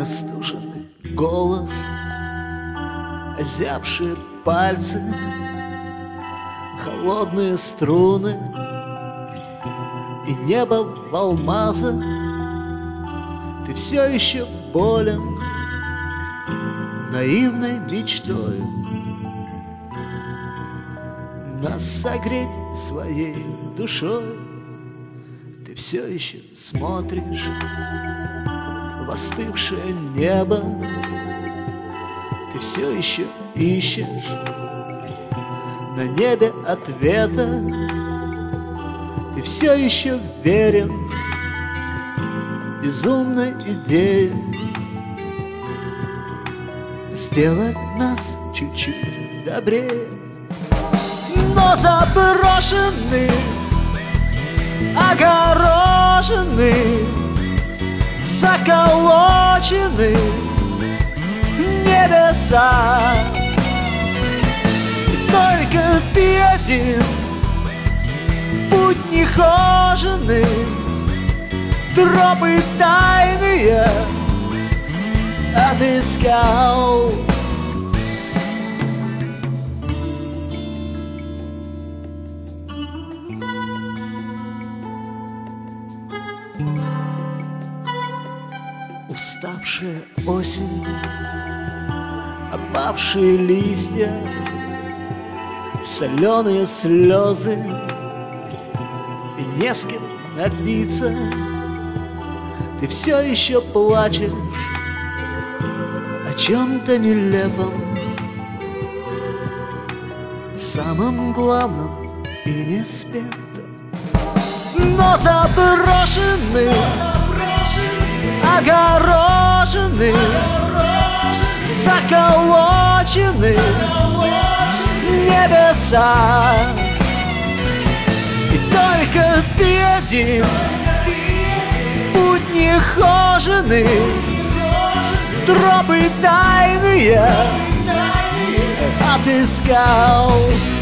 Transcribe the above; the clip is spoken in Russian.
Настуженный голос, озябшие пальцы, холодные струны и небо в алмазах. Ты все еще болен наивной мечтой нас согреть своей душой. Ты все еще смотришь в остывшее небо, ты все еще ищешь на небе ответа, ты все еще верен безумной идее сделать нас чуть-чуть добрее. Но заброшенный, огороженный, заколочены небеса. И только ты один, путь нехоженный, тропы тайные отыскал. Уставшая осень, опавшие листья, соленые слезы и не с кем напиться. Ты все еще плачешь о чем-то нелепом, самом главном и не спетом. Но заброшенный, огорожены, заколочены небеса. И только ты один, путь нехоженный, тропы тайные отыскал.